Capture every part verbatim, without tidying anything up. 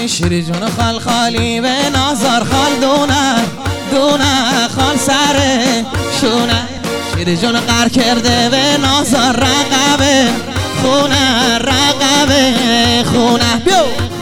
شیری جون خال خالی به نازار خال دونه دونه خال سره شونه شیری جون قر کرده به نازار رقبه خونه رقبه خونه بیو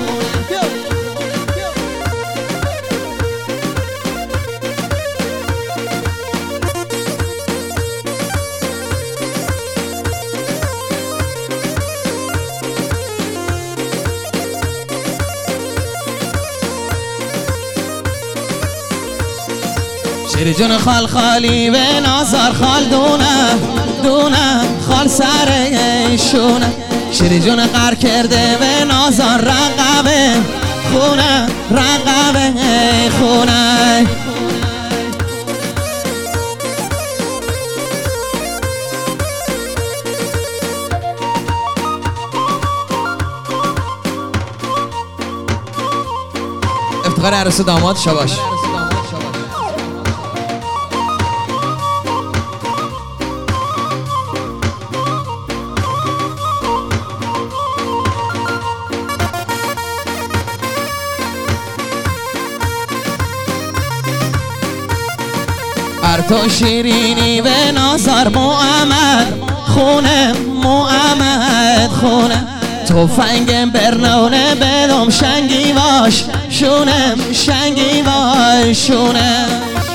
شیری جون خال خالی به نازار خال دونه دونه خال سره شونه شیری جون قر کرده به نازار رقبه خونه رقبه خونه افتخار عروس و داماد شاباش. تو شیرینی به نازار محمد خونه محمد خونه تفنگم برنونه بدم شنگی باش شونم شنگی باش شونه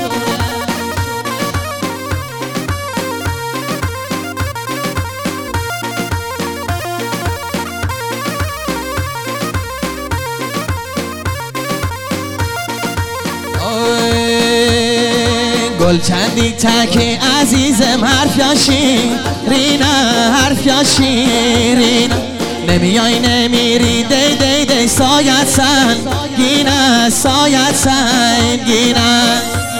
گل چندی تک عزیزم حرف یا شیرینه حرف یا شیرینه نمیای نمیری دی دی دی سایت سنگینه سایت سنگینه